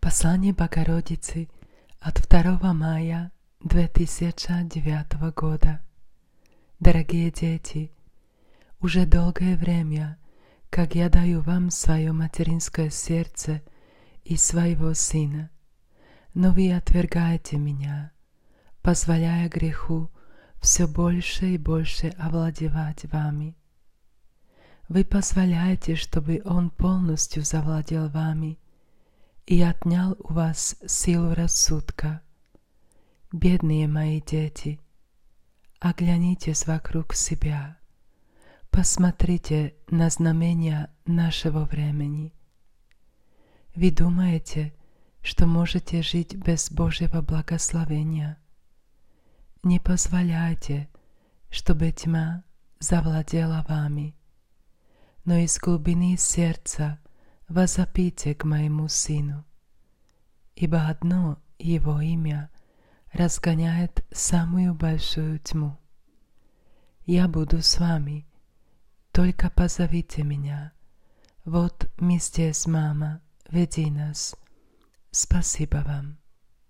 Послание Богородицы от 2 мая 2009 года. Дорогие дети, уже долгое время, как я даю вам свое материнское сердце и своего сына, но вы отвергаете меня, позволяя греху все больше и больше овладевать вами. Вы позволяете, чтобы он полностью завладел вами и отнял у вас силу рассудка. Бедные мои дети, оглянитесь вокруг себя, посмотрите на знамения нашего времени. Вы думаете, что можете жить без Божьего благословения? Не позволяйте, чтобы тьма завладела вами, но из глубины сердца возопите к моему Сыну, ибо одно Его имя разгоняет самую большую тьму. Я буду с вами, только позовите меня. Вот мы здесь, мама, веди нас. Спасибо вам.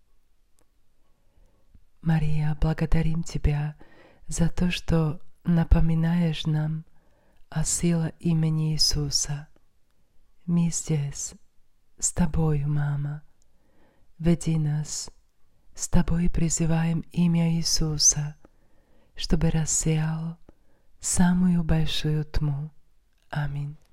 Мария, благодарим Тебя за то, что напоминаешь нам о силе имени Иисуса. Мы здесь, с Тобою, мама. Веди нас. С Тобой призываем имя Иисуса, чтобы рассеял самую большую тьму. Аминь.